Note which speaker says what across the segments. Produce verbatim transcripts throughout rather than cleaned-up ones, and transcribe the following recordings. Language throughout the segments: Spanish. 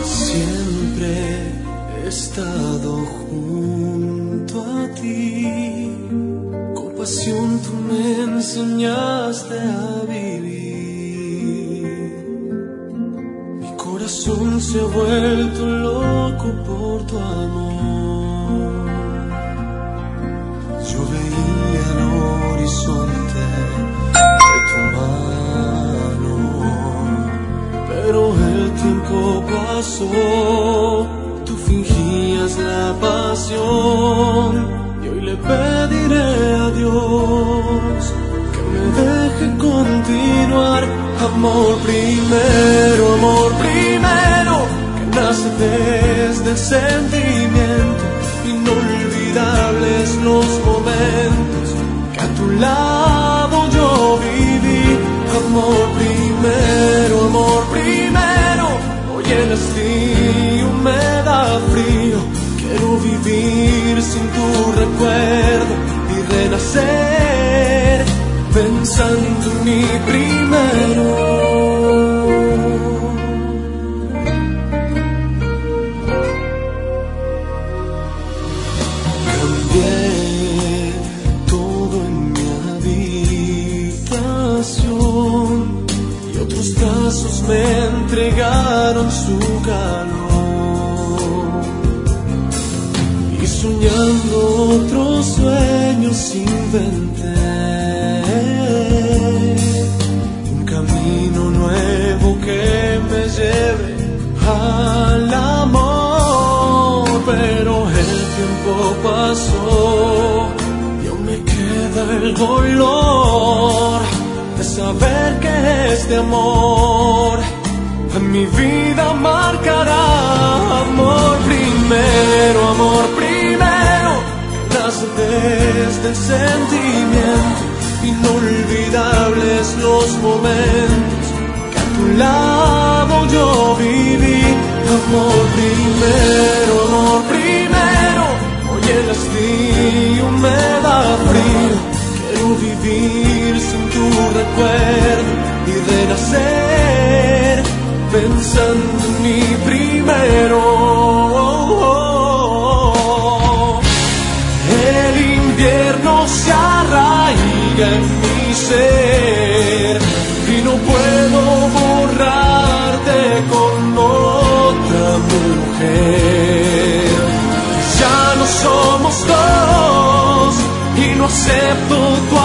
Speaker 1: Siempre he estado junto a ti, con pasión tú me enseñaste a vivir. Mi corazón se ha vuelto loco por tu amor. Yo veía el horizonte de tu mano, pero el tiempo pasó, tú fingías la pasión, y hoy le pediré a Dios que me deje continuar. Amor primero, amor primero, que nace desde el sentimiento, inolvidables los momentos que a tu lado yo viví. Amor primero, amor primero, hoy el hastío me da frío. Quiero vivir sin tu recuerdo y renacer pensando en mi primero. Cambié todo en mi habitación y otros brazos me entregaron su calor, y soñando otros sueños inventé un camino nuevo que me lleve al amor. Pero el tiempo pasó y aún me queda el dolor de saber que este amor en mi vida marcará. Amor primero, amor primero, nace desde el sentimiento, inolvidables los momentos que a tu lado yo viví. Amor primero, amor primero, hoy el hastío me da frío. Quiero vivir sin tu recuerdo y renacer pensando en mi primero. El invierno se arraiga en mi ser y no puedo borrarte con otra mujer. Ya no somos dos y no acepto tu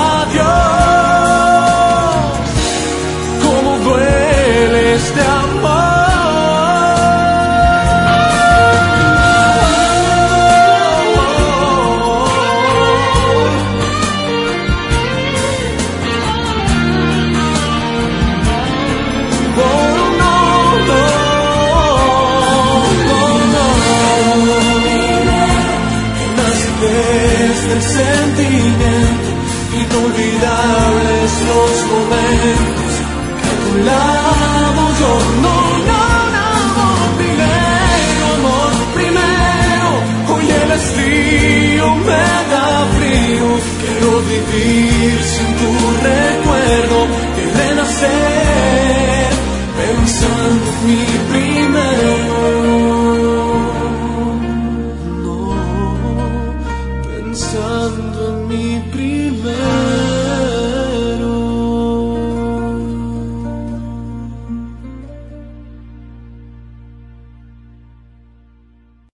Speaker 1: adiós. Cómo duele este amor. El sentimiento, inolvidables los momentos que a tu lado